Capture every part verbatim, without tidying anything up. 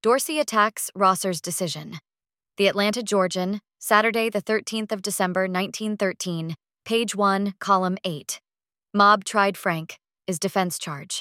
Dorsey attacks Rosser's decision. The Atlanta Georgian, Saturday the thirteenth of December nineteen thirteen, page one, column eight. Mob tried Frank, is defense charge.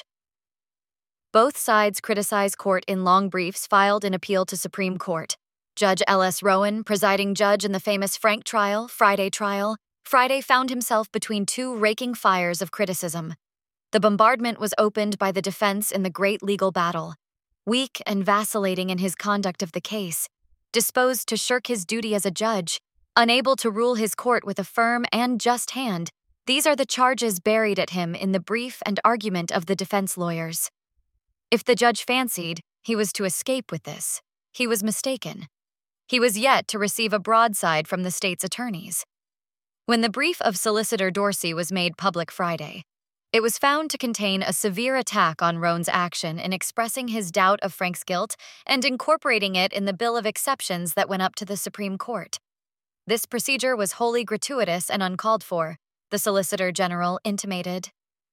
Both sides criticize court in long briefs filed in appeal to Supreme Court. Judge L S Rowan, presiding judge in the famous Frank trial, Friday trial, Friday found himself between two raking fires of criticism. The bombardment was opened by the defense in the great legal battle. Weak and vacillating in his conduct of the case, disposed to shirk his duty as a judge, unable to rule his court with a firm and just hand, these are the charges buried at him in the brief and argument of the defense lawyers. If the judge fancied he was to escape with this, he was mistaken. He was yet to receive a broadside from the state's attorneys. When the brief of Solicitor Dorsey was made public Friday, it was found to contain a severe attack on Roan's action in expressing his doubt of Frank's guilt and incorporating it in the bill of exceptions that went up to the Supreme Court. This procedure was wholly gratuitous and uncalled for, the Solicitor General intimated.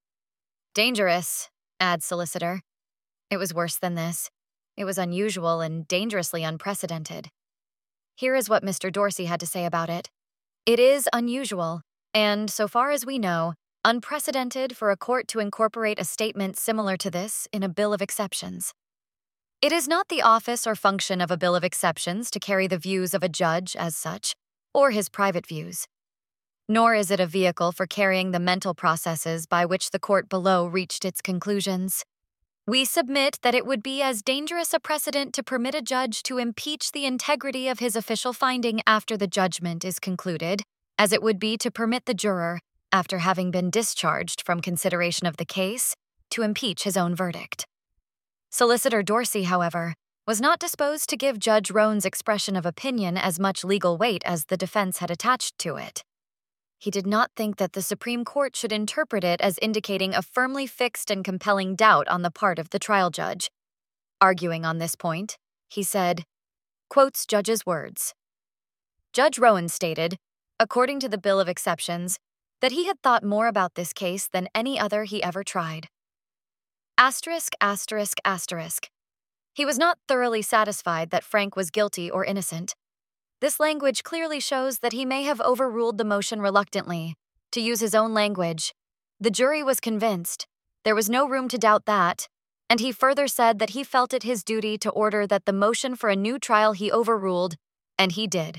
Dangerous, adds Solicitor. It was worse than this. It was unusual and dangerously unprecedented. Here is what Mister Dorsey had to say about it. It is unusual, and, so far as we know, unprecedented for a court to incorporate a statement similar to this in a bill of exceptions. It is not the office or function of a bill of exceptions to carry the views of a judge as such, or his private views. Nor is it a vehicle for carrying the mental processes by which the court below reached its conclusions. We submit that it would be as dangerous a precedent to permit a judge to impeach the integrity of his official finding after the judgment is concluded, as it would be to permit the juror, after having been discharged from consideration of the case, to impeach his own verdict. Solicitor Dorsey, however, was not disposed to give Judge Roan's expression of opinion as much legal weight as the defense had attached to it. He did not think that the Supreme Court should interpret it as indicating a firmly fixed and compelling doubt on the part of the trial judge. Arguing on this point, he said, quotes Judge's words. Judge Rowan stated, according to the Bill of Exceptions, that he had thought more about this case than any other he ever tried. Asterisk, asterisk, asterisk. He was not thoroughly satisfied that Frank was guilty or innocent. This language clearly shows that he may have overruled the motion reluctantly. To use his own language, the jury was convinced. There was no room to doubt that, and he further said that he felt it his duty to order that the motion for a new trial he overruled, and he did.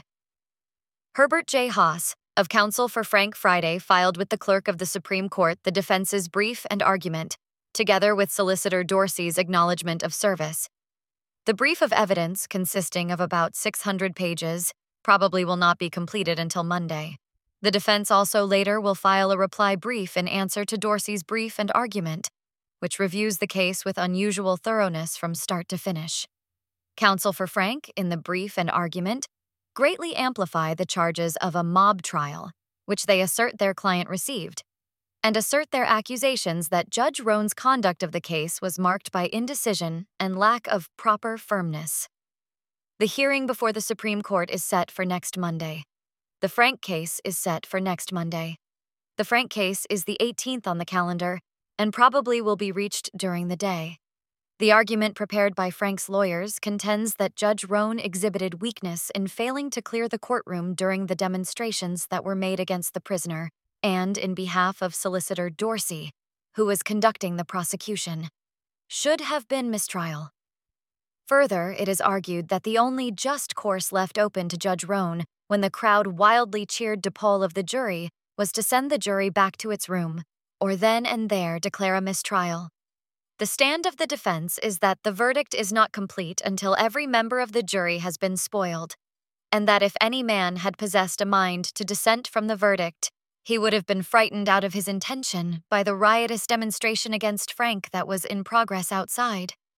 Herbert J. Haas, of counsel for Frank Friday, filed with the clerk of the Supreme Court the defense's brief and argument, together with Solicitor Dorsey's acknowledgement of service. The brief of evidence, consisting of about six hundred pages, probably will not be completed until Monday. The defense also later will file a reply brief in answer to Dorsey's brief and argument, which reviews the case with unusual thoroughness from start to finish. Counsel for Frank, in the brief and argument, greatly amplify the charges of a mob trial, which they assert their client received, and assert their accusations that Judge Roan's conduct of the case was marked by indecision and lack of proper firmness. The hearing before the Supreme Court is set for next Monday. The Frank case is set for next Monday. The Frank case is the eighteenth on the calendar and probably will be reached during the day. The argument prepared by Frank's lawyers contends that Judge Roan exhibited weakness in failing to clear the courtroom during the demonstrations that were made against the prisoner, and in behalf of Solicitor Dorsey, who was conducting the prosecution, should have been mistrial. Further, it is argued that the only just course left open to Judge Roan, when the crowd wildly cheered depoll of the jury, was to send the jury back to its room, or then and there declare a mistrial. The stand of the defense is that the verdict is not complete until every member of the jury has been spoiled, and that if any man had possessed a mind to dissent from the verdict, he would have been frightened out of his intention by the riotous demonstration against Frank that was in progress outside.